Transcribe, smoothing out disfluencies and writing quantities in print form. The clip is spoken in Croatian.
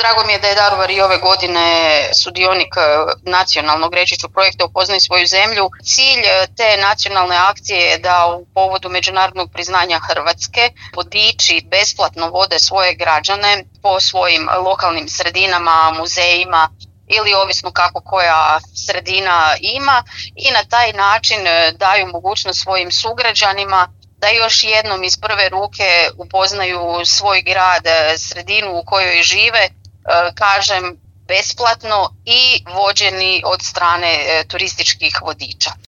Drago mi je da je Daruvar i ove godine sudionik nacionalnog, reći ću, projekta Upoznaj svoju zemlju. Cilj te nacionalne akcije je da u povodu međunarodnog priznanja Hrvatske vodiči besplatno vode svoje građane po svojim lokalnim sredinama, muzejima ili ovisno kako koja sredina ima i na taj način daju mogućnost svojim sugrađanima da još jednom iz prve ruke upoznaju svoj grad, sredinu u kojoj žive, kažem, besplatno i vođeni od strane turističkih vodiča.